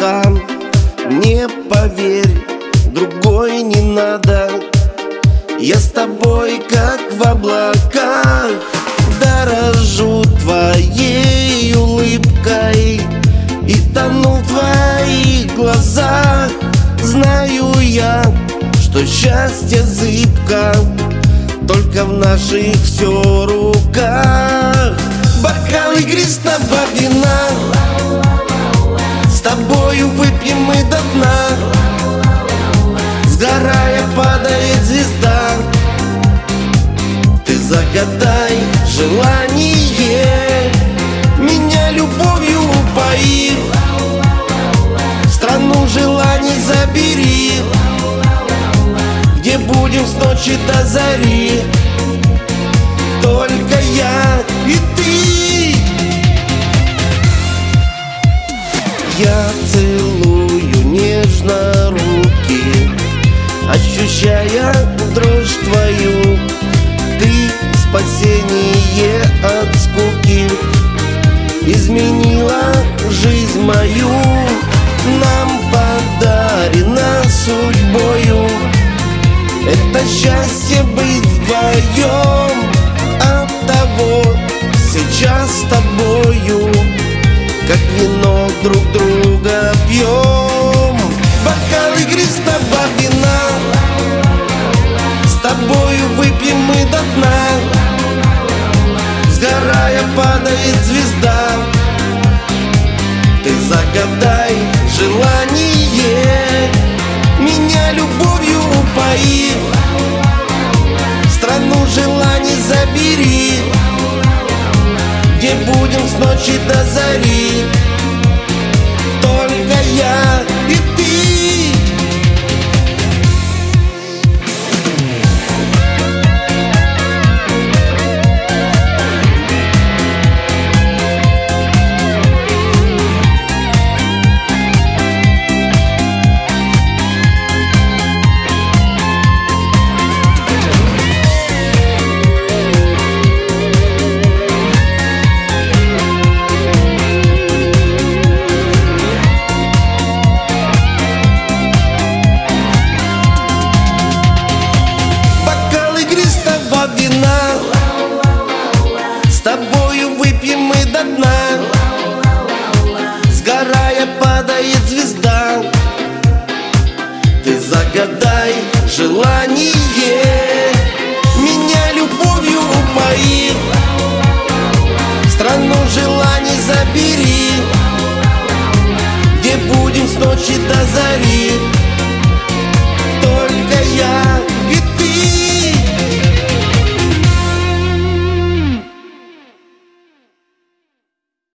близко. Не поверь, другой не надо. Я с тобой, как в облаках, дорожу твоей улыбкой и тону в твоих глазах. Знаю я, что счастье зыбко, только в наших все руках. Бокал игристого вина, с тобою выпьем мы до дна. Сгорая падает звезда, ты загадай желание, меня любовью упои, в страну желаний забери, где будем с ночи до зари, только я и ты. Я целую нежно руки, ощущая дрожь твою. Ты спасение от скуки, изменила жизнь мою. Нам подарено судьбою это счастье быть вдвоем. Оттого сейчас с тобою, как вино, друг друга пьем. Бокал игристого вина, с тобою выпьем мы до дна. Сгорая падает звезда, ты загадай желание, меня любовью упои, в страну желаний забери, где будем с ночи до зари, только я и ты. С тобою выпьем мы до дна. Сгорая падает звезда, ты загадай желание,